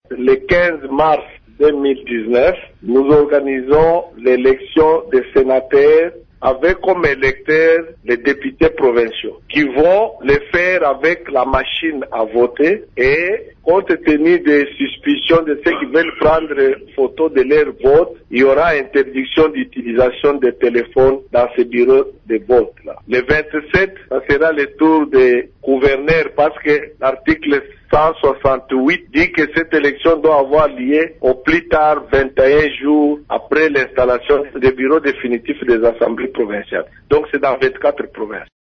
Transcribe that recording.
le 15 mars 2019, nous organisons l'élection des sénateurs avec comme électeurs les députés provinciaux qui vont le faire avec la machine à voter et compte tenu des suspicions de ceux qui veulent prendre photo de leur vote, il y aura interdiction d'utilisation des téléphones dans ces bureaux de vote-là. Le 27, ça sera le tour des gouverneurs parce que l'article 168 dit que cette élection doit avoir lieu au plus tard 21 jours après l'installation des bureaux définitifs des assemblées provinciales. Donc c'est dans 24 provinces.